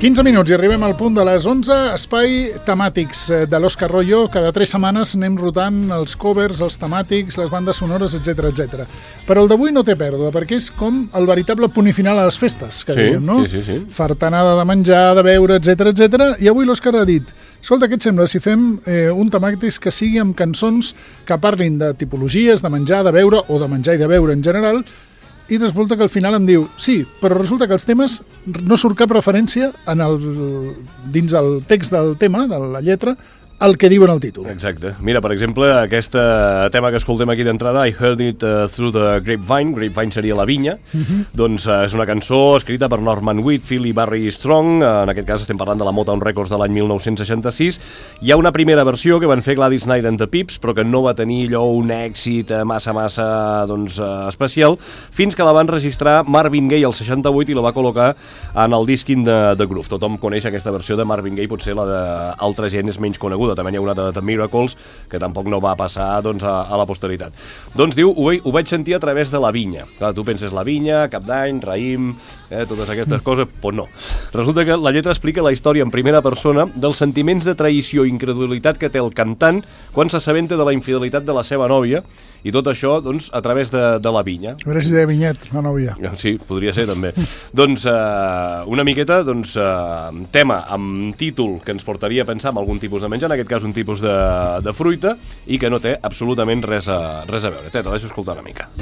15 minuts i arribem al punt de les 11. Espai temàtics de l'Òscar Royo. Cada 3 setmanes anem rotant els covers, els temàtics, les bandes sonores, etc etc. Però el d'avui no té pèrdua, perquè és com el veritable punt i final a les festes, que dèiem, no? Sí. Fartanada de menjar, de beure, etc etc. I avui l'Òscar ha dit: escolta, què et sembla si fem un temàtic que sigui amb cançons que parlin de tipologies, de menjar, de beure, o de menjar i de beure en general? I resulta que al final em diu, sí, però resulta que els temes no surt cap referència dins el text del tema, de la lletra, el que diuen el títol. Exacte. Mira, per exemple, aquest tema que escoltem aquí d'entrada, I Heard It Through the Grapevine, Grapevine seria la vinya, doncs és una cançó escrita per Norman Whitfield i Barry Strong, en aquest cas estem parlant de la Motown Records de l'any 1966. Hi ha una primera versió que van fer Gladys Knight and the Pips, però que no va tenir allò un èxit massa especial, fins que la van registrar Marvin Gaye al 68 i la va col·locar en el disc In the Groove. Tothom coneix aquesta versió de Marvin Gaye, potser la d'altra gent és menys coneguda. També hi ha una de The Miracles, que tampoc no va passar a la posteritat. Doncs diu, ho vaig sentir a través de la vinya. Clar, tu penses la vinya, Cap d'Any, raïm, totes aquestes coses, doncs no. Resulta que la lletra explica la història en primera persona dels sentiments de traïció i incredulitat que té el cantant quan s'assabenta de la infidelitat de la seva nòvia, i tot això, doncs, a través de la vinya. A veure si deia vinyet, la nòvia. Sí, podria ser, també. Doncs, una miqueta, tema amb títol que ens portaria a pensar en algun tipus de menjar, en aquest cas un tipus de fruita, i que no té absolutament res a veure. Te la deixo escoltar una mica.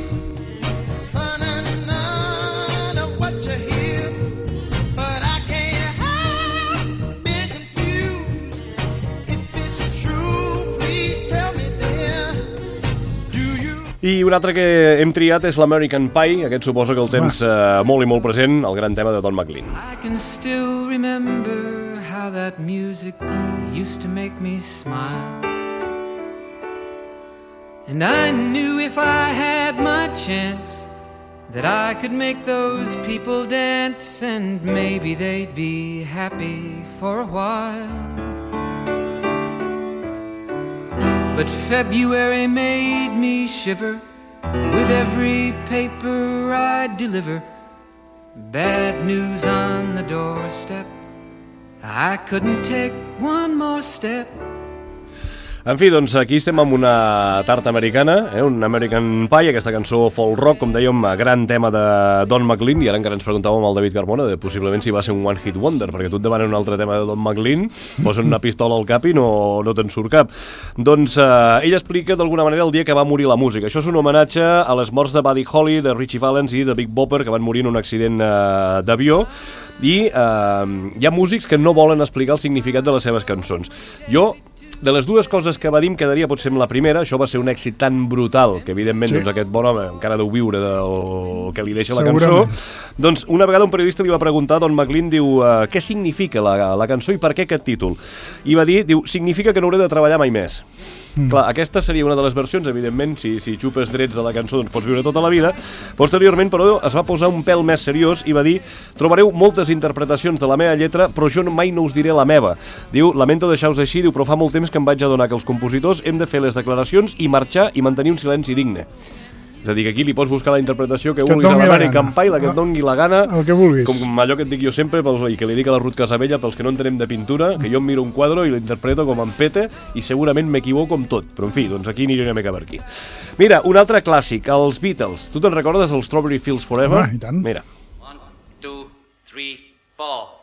I un altre que hem triat és l'American Pie, aquest suposo que el tens molt i molt present, el gran tema de Don McLean. I can still remember how that music used to make me smile, and I knew if I had my chance that I could make those people dance, and maybe they'd be happy for a while. But February made me shiver with every paper I deliver. Bad news on the doorstep, I couldn't take one more step. En fi, doncs aquí estem amb una tarta americana, un American Pie, aquesta cançó folk rock, com dèiem, gran tema de Don McLean, i ara encara ens preguntàvem al David Carmona de possiblement si va ser un one hit wonder, perquè tu et demanes un altre tema de Don McLean, posen una pistola al cap i no te'n surt cap. Doncs ell explica d'alguna manera el dia que va morir la música. Això és un homenatge a les morts de Buddy Holly, de Ritchie Valens i de Big Bopper, que van morir en un accident d'avió, i hi ha músics que no volen explicar el significat de les seves cançons. Jo, de les dues coses que va dir, em quedaria potser amb la primera. Això va ser un èxit tan brutal que evidentment doncs, aquest bon home encara deu viure del que li deixa la cançó. Doncs una vegada un periodista li va preguntar a Don McLean, diu, què significa la cançó i per què aquest títol? I va dir, significa que no hauré de treballar mai més. Clar, aquesta seria una de les versions, evidentment, si xupes drets de la cançó doncs pots viure tota la vida. Posteriorment, però, es va posar un pèl més seriós i va dir, trobareu moltes interpretacions de la meva lletra, però jo mai no us diré la meva. Diu, lamento deixar-vos així, diu, però fa molt temps que em vaig adonar que els compositors hem de fer les declaracions i marxar i mantenir un silenci digne. És a dir, que aquí li pots buscar la interpretació que vulguis a l'American Pie, la que et doni la gana, el que vulguis. Com allò que et dic jo sempre, i que li dic a la Ruth Casabella, pels que no entenem de pintura, que jo em miro un quadre i l'interpreto com em pete, i segurament m'equivoco amb tot. Però, en fi, doncs aquí aniré una mica per aquí. Mira, un altre clàssic, els Beatles. Tu te'n recordes els Strawberry Fields Forever? I tant. Mira. 1, 2, 3, 4.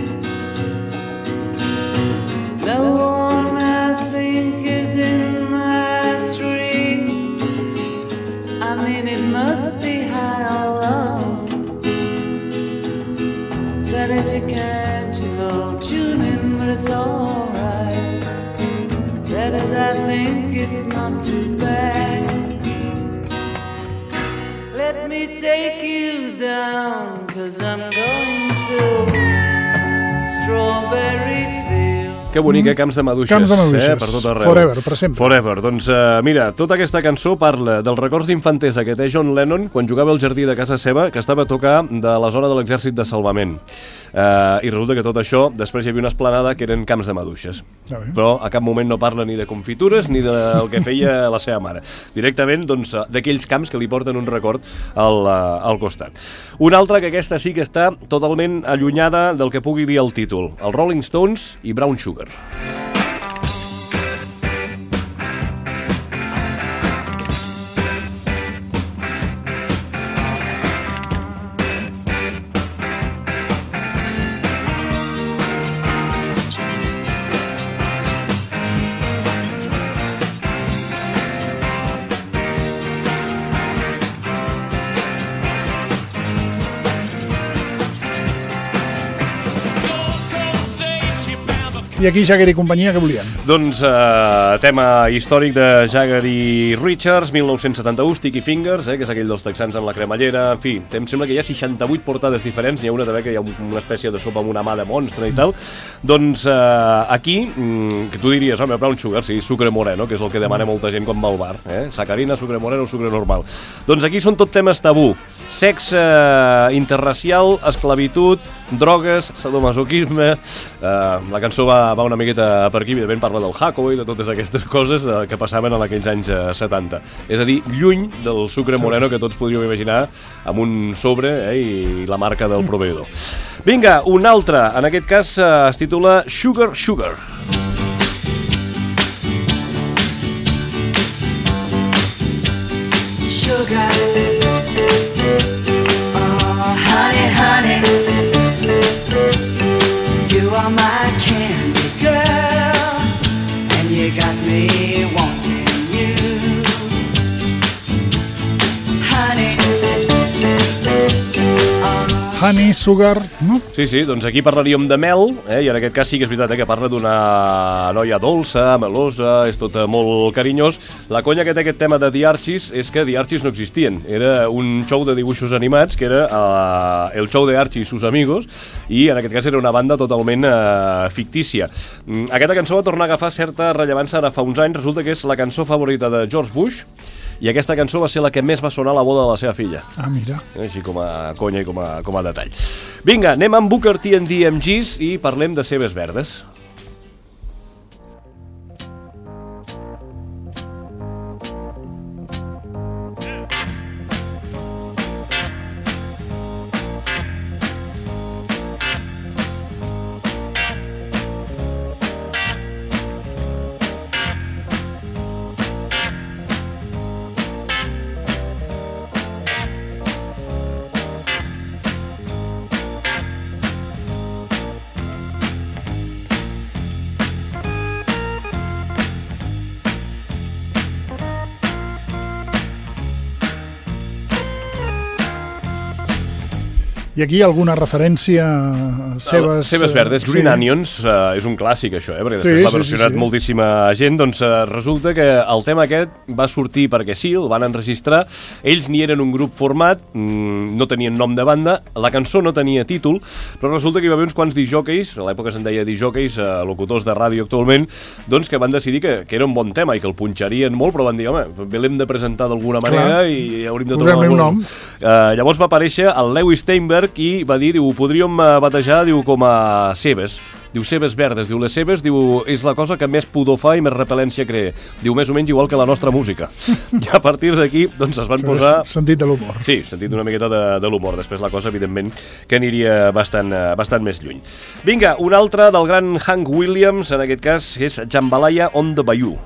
The one I think is in my tree, I mean it must be high or low. That is you can't, tune in, but it's alright. That is I think it's not too bad. Let me take you down, 'cause I'm going to Strawberry Fields. Que bonic, Camps de Maduixes. Camps de Maduixes. Per tot arreu. Forever, per sempre. Forever. Doncs mira, tota aquesta cançó parla dels records d'infantesa que té John Lennon quan jugava al jardí de casa seva, que estava a tocar de la zona de l'exèrcit de salvament. I resulta que tot això, després hi havia una esplanada que eren camps de maduixes. Però a cap moment no parla ni de confitures ni del que feia la seva mare. Directament, doncs, d'aquells camps que li porten un record al costat. Una altra que aquesta sí que està totalment allunyada del que pugui dir el títol. Els Rolling Stones i Brown Sugar. I aquí Jagger i companyia, què volien? Doncs tema històric de Jagger i Richards, 1971, Sticky Fingers, que és aquell dels texans amb la cremallera, en fi, em sembla que hi ha 68 portades diferents, n'hi ha una també que hi ha una espècie de sopa amb una mà de monstre i tal. Doncs aquí, que tu diries, home, Brown Sugar, sí, sucre moreno, que és el que demana molta gent quan va al bar, sacarina, sucre moreno o sucre normal. Doncs aquí són tot temes tabú, sexe interracial, esclavitud, drogues, sadomasoquisme, la cançó va una miqueta per aquí, evidentment parla del Jaco i de totes aquestes coses que passaven en aquells anys 70. És a dir, lluny del sucre moreno que tots podríem imaginar amb un sobre i la marca del proveïdor. Vinga, un altre, en aquest cas es titula Sugar Sugar. Sugar, oh honey, honey, you are my candy girl, and you got me wanting you, honey. Honey, sugar, no? Sí, doncs aquí parlaríem de mel, i en aquest cas sí que és veritat que parla d'una noia dolça, melosa, és tot molt carinyós. La conya que té aquest tema de The Archies és que The Archies no existien. Era un show de dibuixos animats que era el show de Archie i sus amigos, i en aquest cas era una banda totalment fictícia. Aquesta cançó va tornar a agafar certa rellevància ara fa uns anys. Resulta que és la cançó favorita de George Bush, i aquesta cançó va ser la que més va sonar a la boda de la seva filla. Ah, mira. Així com a conya i com a detall. Vinga, anem amb Booker T and the MGs i parlem de Cebes Verdes. I aquí alguna referència a Cebes Verdes, Green Onions, és un clàssic això, perquè després l'ha versionat moltíssima gent. Doncs resulta que el tema aquest va sortir perquè sí, el van enregistrar, ells ni eren un grup format, no tenien nom de banda, la cançó no tenia títol, però resulta que hi va haver uns quants disjòqueis, a l'època se'n deia disjòqueis, locutors de ràdio actualment, doncs que van decidir que era un bon tema i que el punxarien molt, però van dir, home, bé l'hem de presentar d'alguna manera i hauríem de trobar un nom. Llavors va aparèixer el Lewis Steinberg i va dir, diu, podríem batejar, diu, com a Cebes. Diu, Cebes Verdes. Diu, les Cebes, diu, és la cosa que més pudor fa i més repel·lència crea. Diu, més o menys igual que la nostra música. I a partir d'aquí, doncs, es van posar... Sentit de l'humor. Sí, sentit una miqueta de l'humor. Després la cosa, evidentment, que aniria bastant més lluny. Vinga, un altre del gran Hank Williams, en aquest cas, és Jambalaya on the Bayou.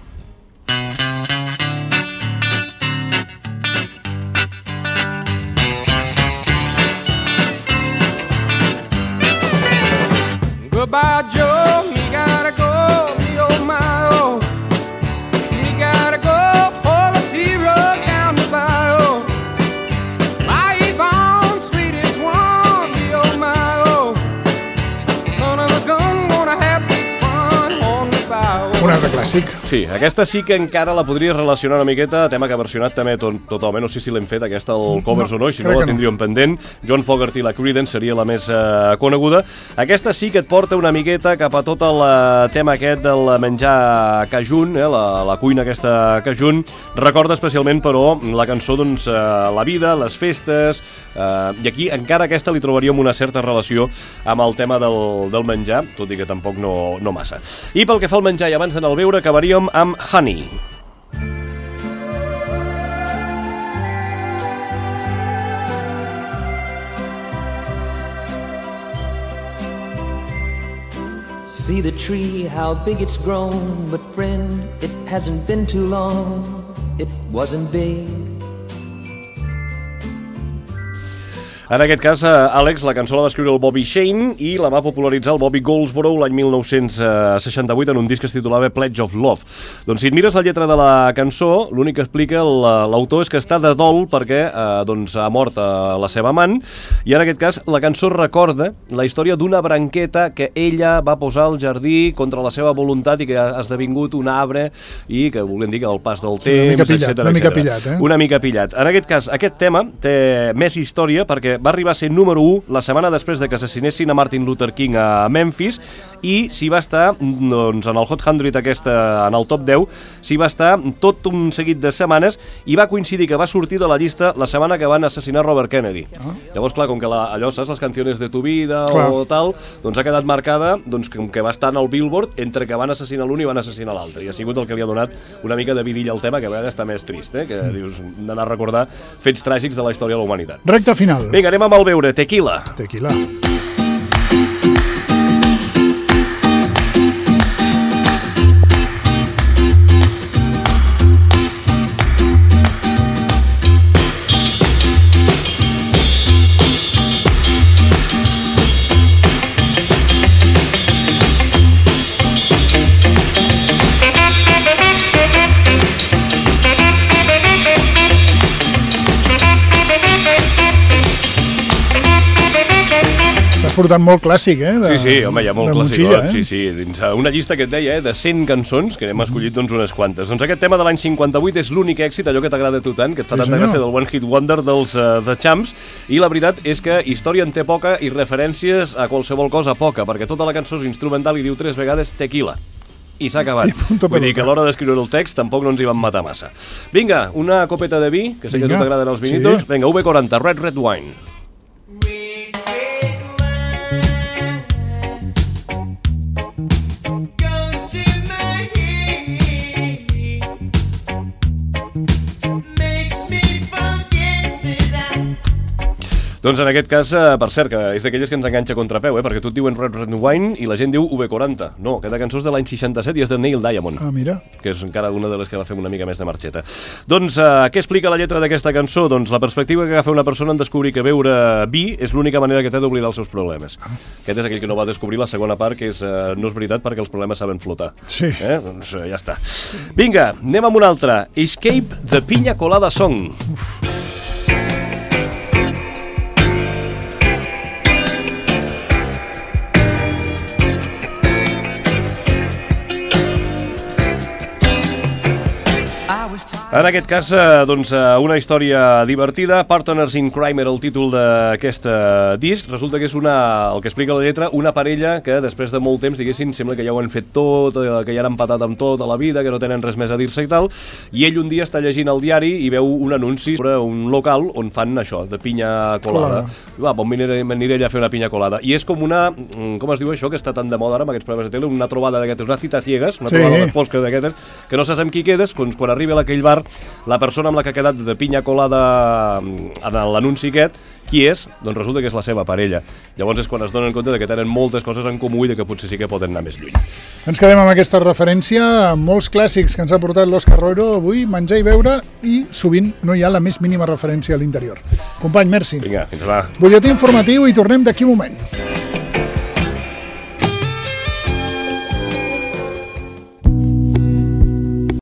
Goodbye, Joe, me gotta go, me oh my oh. Me gotta go, all the heroes down the bayou. My Yvonne, sweetest one, me oh my oh. Son of a gun, gonna have big fun on the bayou. Un altre clàssic. Sí, aquesta sí que encara la podries relacionar una miqueta, tema que ha versionat també totalment, no sé si l'hem fet aquesta, el covers o no, i si no la tindríem pendent. John Fogerty i la Creedence seria la més coneguda. Aquesta sí que et porta una miqueta cap a tot el tema aquest del menjar cajun, la cuina aquesta cajun. Recorda especialment, però, la cançó, doncs, la vida, les festes, i aquí encara aquesta li trobaríem una certa relació amb el tema del menjar, tot i que tampoc no massa. I pel que fa al menjar, i abans d'anar al beure, acabaríem amb Honey. See the tree, how big it's grown, but friend, it hasn't been too long, it wasn't big. En aquest cas, Àlex, la cançó la va escriure el Bobby Shane i la va popularitzar el Bobby Goldsboro l'any 1968 en un disc que es titulava Pledge of Love. Doncs si et mires la lletra de la cançó, l'únic que explica l'autor és que està de dol perquè ha mort la seva amant, i en aquest cas la cançó recorda la història d'una branqueta que ella va posar al jardí contra la seva voluntat i que ha esdevingut un arbre i que volem dir que al pas del temps, etc. Una mica pillat, Una mica pillat. En aquest cas, aquest tema té més història perquè va arribar a ser número 1 la setmana després de que assassinessin a Martin Luther King a Memphis, i s'hi va estar, doncs, en el Hot 100 en el top 10, s'hi va estar tot un seguit de setmanes i va coincidir que va sortir de la llista la setmana que van assassinar Robert Kennedy. Llavors, clar, com que allò, saps, les canciones de tu vida o tal, doncs ha quedat marcada, doncs, com que va estar en el Billboard entre que van assassinar l'un i van assassinar l'altre, i ha sigut el que li ha donat una mica de vidilla al tema, que a vegades està més trist, que dius, d'anar a recordar fets tràgics de la història de la humanitat. Recte final. Vinga, anem amb el beure, tequila. Tequila. Portant molt clàssic, Sí, home, hi ha molt clàssic. Sí, dins una llista que et deia, de 100 cançons, que n'hem escollit doncs unes quantes. Doncs aquest tema de l'any 58 és l'únic èxit, allò que t'agrada a tu tant, que et fa tanta gràcia, del One Hit Wonder dels The Champs, i la veritat és que història en té poca i referències a qualsevol cosa poca, perquè tota la cançó és instrumental i diu 3 vegades tequila. I s'ha acabat. Vull dir que a l'hora d'escriure el text tampoc no ens hi van matar massa. Vinga, una copeta de vi, que sé que a tu t'agraden els vinitos. Vinga, V40, Red Wine. Doncs en aquest cas, per cert, que és d'aquelles que ens enganxa a contrapeu, perquè tu et diuen Red Wine i la gent diu V40. No, aquesta cançó és de l'any 67 i és de Neil Diamond. Mira. Que és encara una de les que va fer una mica més de marxeta. Doncs, què explica la lletra d'aquesta cançó? Doncs la perspectiva que agafa una persona en descobrir que beure vi és l'única manera que té d'oblidar els seus problemes. Aquest és aquell que no va descobrir la segona part, que és no és veritat perquè els problemes saben flotar. Sí. Doncs ja està. Vinga, anem amb una altra. Escape the Piña Colada Song. En aquest cas, doncs, una història divertida. Partners in Crime era el títol d'aquest disc. Resulta que és el que explica la lletra, una parella que després de molt temps, diguéssim, sembla que ja ho han fet tot, que ja han empatat amb tot a la vida, que no tenen res més a dir-se i tal, i ell un dia està llegint el diari i veu un anunci sobre un local on fan això, de pinya colada. Va, bon, m'aniré allà a fer una pinya colada. I és com una, com es diu això, que està tan de moda ara amb aquests programes de tele, una trobada d'aquestes, una cita ciegues, una trobada fosca d'aquestes, que no saps amb qui quedes, doncs quan arriba a aquell bar, la persona amb la que ha quedat de pinya colada en l'anunci aquest, qui és? Doncs resulta que és la seva parella. Llavors és quan es donen compte que tenen moltes coses en comú i que potser sí que poden anar més lluny. Ens quedem amb aquesta referència, amb molts clàssics que ens ha portat l'Òscar Roiro avui, menjar i beure, i sovint no hi ha la més mínima referència a l'interior. Company, merci. Vinga, fins demà. Butlletí informatiu i tornem d'aquí un moment.